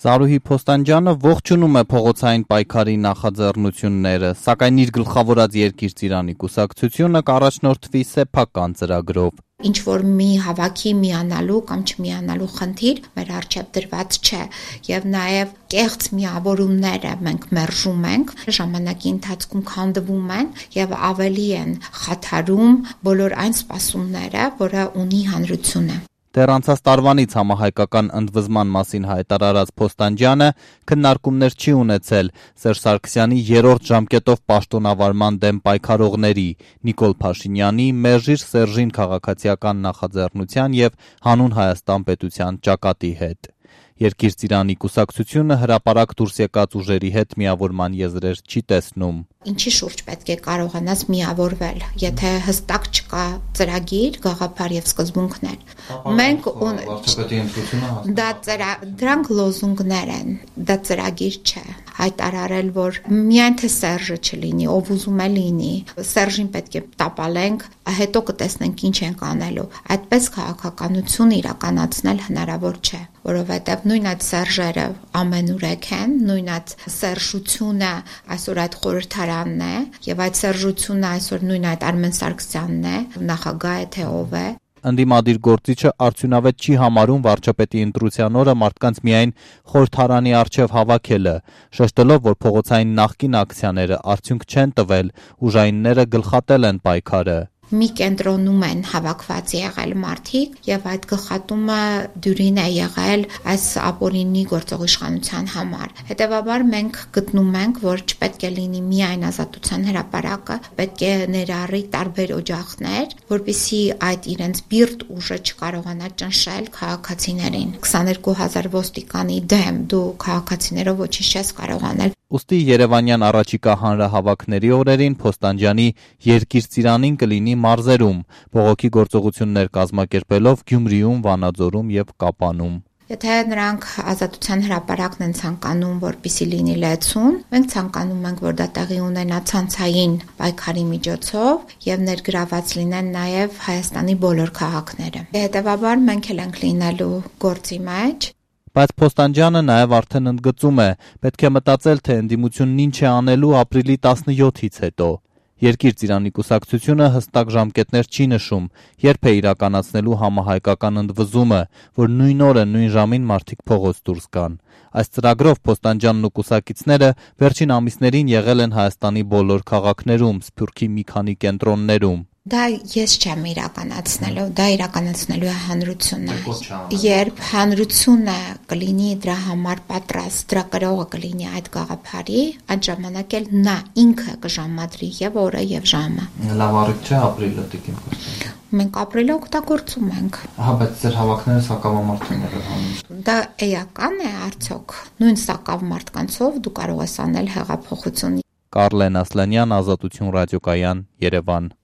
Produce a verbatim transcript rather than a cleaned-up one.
Զարուհի Փոստանջյանը ողջունում է փողոցային պայքարի նախաձեռնությունները, սակայն իր գլխավորած Երկիր Ծիրանի կուսակցությունը կառաջնորդվի սեփական ծրագրով։ Ինչ որ մի հավաքի միանալու կամ չմիանալու խնդիր մեր առջև դրված չէ եւ նաեւ կեղծ միավորումները մենք մերժում ենք, ժամանակի ընթացքում քանդվում են եւ ավելի են խաթարում բոլոր այն սպասումները, որը ունի հանրությունը։ Դեռ անցած տարվանից համահայկական ընդվզման մասին հայտարարած Փոստանջյանը քննարկումներ չի ունեցել Սերժ Սարգսյանի երրորդ ժամկետով պաշտոնավարման դեմ պայքարողների Նիկոլ Փաշինյանի, Մերժիր Սերժին քաղաքացիական նախաձեռնության եւ Հանուն Հայաստան պետության ճակատի հետ։ Երկիր Ծիրանի կուսակցությունը հրապարակ դուրս եկած ուժերի հետ միավորման եզրեր չի տեսնում։ Ինչի շուրջ պետք է կարողանաս միավորվել, եթե հստակ չկա ծրագիր, գաղափար եւ սկզբունքներ։ Մենք դա դրանք լոզունգներ են, դա ծրագիր չէ։ Հայտարարել, որ միայն թե Սերժը չլինի, ով ուզում է լինի, Սերժին պետք է տապալենք, հետո կտեսնենք ինչ ենք անելու։ Այդպես քաղաքականություն իրականացնել հնարավոր չէ, որովհետեւ նույն այդ Սերժերը ամենուրեք են, նույն այդ Սերժությունը այսօր այդ խորհրդարանն է, եւ այդ Սերժությունը այսօր նույն այդ Արմեն Սարգսյանն է, նախագահը թե ով է։ Ընդդիմադիր գործիչը արդյունավետ չի համարում վարչապետի ընտրության օրը մարդկանց միայն խորհրդարանի առջև հավաքելը, շեշտելով, որ փողոցային նախկին ակցիաները արդյունք չեն տվել, ուժայինները գլխատել են պայքարը։ Մի կենտրոնում են հավաքված եղել մարդիկ եւ այդ գլխատումը դյուրին է եղել այս ապօրինի գործող իշխանության համար։ Հետևաբար մենք գտնում ենք, որ չպետք է լինի միայն ազատության հրապարակը, պետք է ներառի տարբեր օջախներ, որպեսզի այդ իրենց բիրտ ուժը չկարողանա ճնշել քաղաքացիներին։ քսաներկու հազար ոստիկանի դեմ դու քաղաքացիներով ոչինչ չես կարող անել։ Ուստի Երևանյան առաջիկա հանրահավաքների օրերին Փոստանջյանի Երկիր Ծիրանին կլինի մարզերում, բողոքի գործողություններ կազմակերպելով Գյումրիում, Վանաձորում եւ Կապանում։ Եթե նրանք ազատության հրապարակն են ցանկանում, որպեսզի լինի լեցուն, մենք ցանկանում ենք, որ դա տեղի ունենա ցանցային պայքարի միջոցով եւ ներգրաված լինեն նաեւ Հայաստանի բոլոր քաղաքները։ Հետևաբար մենք էլ ենք լինելու գործի մեջ։ Բայց Փոստանջյանը նաև արդեն ընդգծում է, պետք է մտածել, թե ընդդիմությունն ինչ է անելու ապրիլի տասնյոթից հետո։ Երկիր Ծիրանի կուսակցությունը հստակ ժամկետներ չի նշում, երբ է իրականացնելու համահայկական ընդվզումը, որ նույն օրը նույն ժամին մարդիկ փողոց դուրս գան։ Այս ծրագրով Փոստանջյանն ու կուսակիցները վերջին ամիսներին եղել են Հայաստանի բոլոր քաղաքներում, Սփյուռքի մի քանի կենտրոններում։ Դա ես չեմ իրականացնելու, դա իրականացնելու է հանրությունը։ Երբ հանրությունը կլինի դրա համար պատրաստ, դրա կրողը կլինի այդ գաղափարի, այդ ժամանակ էլ նա ինքը կժամադրի եւ օրը եւ ժամը։ Լավ առիթ չէ ապրիլը տիկին Փոստանջյան։ Մենք ապրիլը օգտագործում ենք։ Ահա, բայց ձեր հավաքները սակավամարտներ են հանում։ Դա էական է արդյոք։ Նույն սակավ մարդկանցով դու կարող ես անել հեղափոխություն։ Կարլեն Ասլանյան, Ազատություն ռադիոկայան, Երևան։